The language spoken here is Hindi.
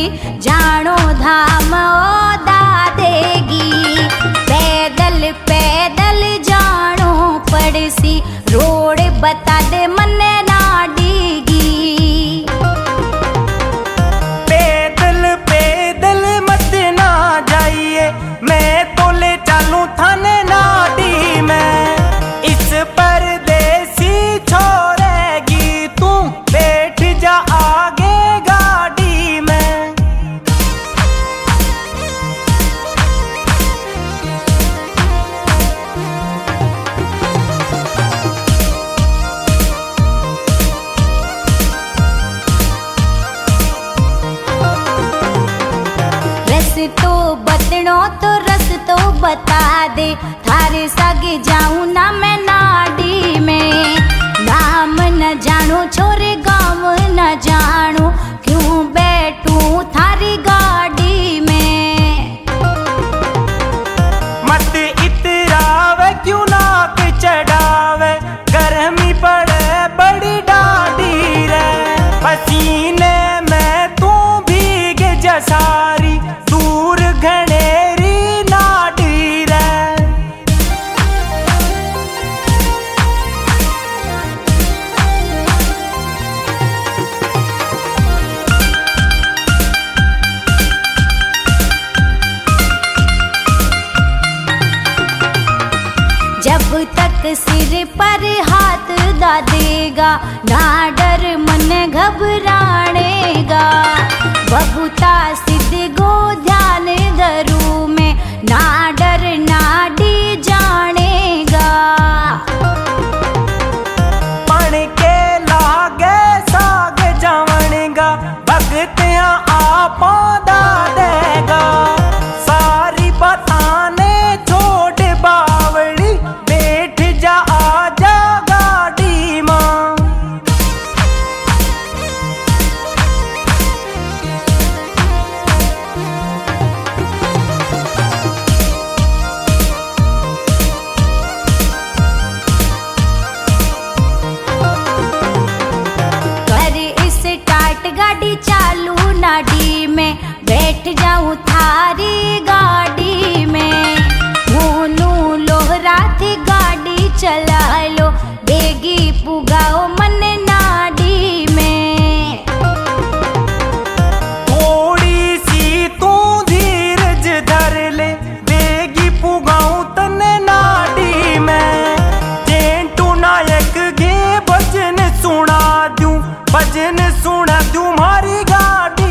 जानो धाम ओदा देगी। पैदल पैदल जानो पड़सी, रोड बता दे मन्ने ना डीगी। पैदल पैदल मत ना जाइए, मैं तो ले चलूं थाने नाडी में। इस परदेसी छोड़ेगी तू, बैठ जा आगे गाड़ी में। तो बतनो तो रस तो बता दे, थारे सागे जाऊं ना मैं नाडी में। नाम न जानो छोरे गाँव न जानो, क्यों बैठूं थारी गाड़ी में। मत इतरावे क्यों नाक चढ़ावे, गर्मी पड़े बड़ी डाडी रे। पसीने में तू भीग जा सारी, दूर घनेरी नाडी रे। जब तक सिर पर हाथ दा देगा, ना डर मन घबरानेगा। बहुता सिद्ध गो ध्यान धरू में, ना डर नाडी जानेगा। पण के लागे साग जावणगा, भगतियां आपा दा देगा। सारी बताने छोड़ बावड़ी, बैठ जा आजा गाड़ी मां। गाड़ी चालू नाडी में, बैठ जाऊं थारी गाड़ी में। मोनू लोहरा थी गाड़ी चला लो, बेगी पुगाओ मन नाडी में। थोड़ी सी तू धीरज धर ले, बेगी पुगाऊं तने नाडी में। जेंटू नायक गे भजन सुना दूं, भजन सुना दूं मारी गाड़ी